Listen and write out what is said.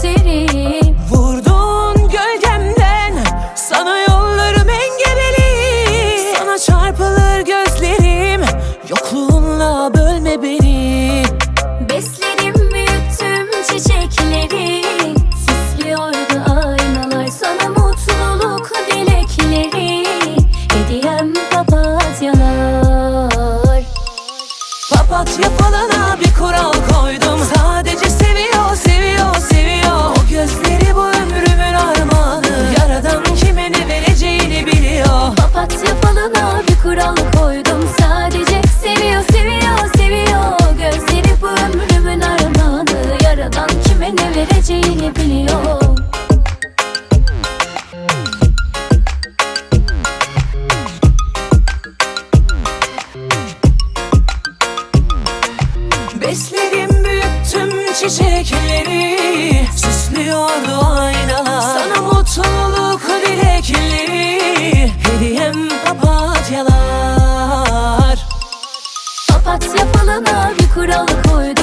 isterim. Vurdun gölgemden, sana yollarım engebeli. Sana çarpılır gözlerim, yokluğunla bölme beni. Beslerim, büyüttüm çiçekleri, süslüyordu aynalar sana mutluluk dilekleri. Hediyem papatyalar. Papatya falana bir kural koydum, sadece seviyor, seviyor, seviyor. O gözleri bu ömrümün armağanı, yaradan kime ne vereceğini biliyor. Papatya falana bir kural koydum, sadece seviyor, seviyor, seviyor. Gözleri bu ömrümün armağanı, yaradan kime ne vereceğini biliyor. Beslerim, büyüttüm çiçekleri, süslüyordu aynalar sana mutluluk dilekleri. Hediyem papatyalar. Papatya falana bir kural koydum,